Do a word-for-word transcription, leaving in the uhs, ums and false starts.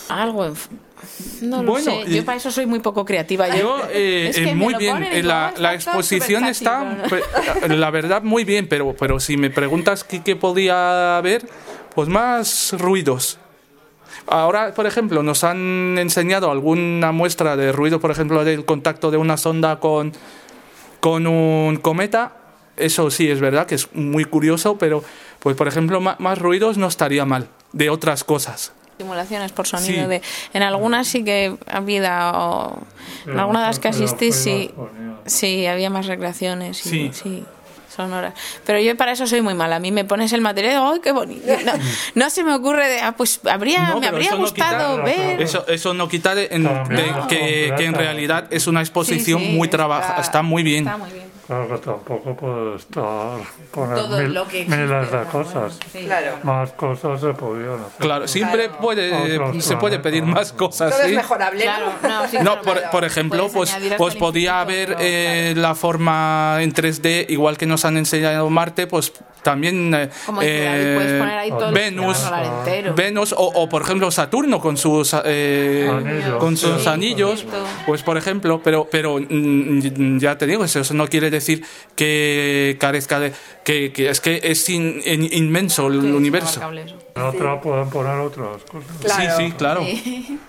Algo en... No lo Bueno, sé, yo y- para eso soy muy poco creativa. Yo, eh, Es que eh, me muy lo bien, ponen y eh, la, todo, la está todo exposición súper está, chachi, pe- la verdad, muy bien, pero, pero si me preguntas qué, qué podía haber, pues más ruidos. Ahora, por ejemplo, nos han enseñado alguna muestra de ruido, por ejemplo, del contacto de una sonda con, con un cometa. Eso sí, es verdad que es muy curioso, pero, pues, por ejemplo, ma- más ruidos no estaría mal, de otras cosas. Simulaciones por sonido Sí. de en algunas sí que había o, en algunas de las que asistí sí sí había más recreaciones y, Sí. sí sonoras, pero yo para eso soy muy mala. A mí me pones el material, ¡ay, qué bonito! No, no se me ocurre de, ah, pues habría No, me pero habría eso no gustado quita- ver. Eso, eso no quita de, en- También de no, que, que en completa. realidad es una exposición Sí, sí, muy trabajada, está muy bien. Está muy bien. Claro que tampoco puede estar poner Todo mil- lo que existe, miles de bueno, cosas. sí. Claro. Más cosas se podían hacer. Claro, siempre Claro. puede, Otros se puede planetas. pedir más cosas. Todo es ¿sí? mejorable, Claro, ¿no? no, sí, No, claro, por, claro. por ejemplo, Puedes pues, añadir hasta pues el podía infinito, haber pero, eh, claro. la forma en tres D, igual que nos han enseñado Marte, pues también eh, Como dice David, puedes poner ahí todo el Venus, sistema solar entero. Venus o, o, por ejemplo Saturno con sus eh, Anillos. con sus Sí, anillos, bonito. pues por ejemplo, pero pero mm, ya te digo, eso no quiere decir que carezca de que, que es que es in- in- inmenso el Sí, es universo. inabarcable eso. En otra pueden poner otras cosas. Claro. Sí, sí, claro. Sí.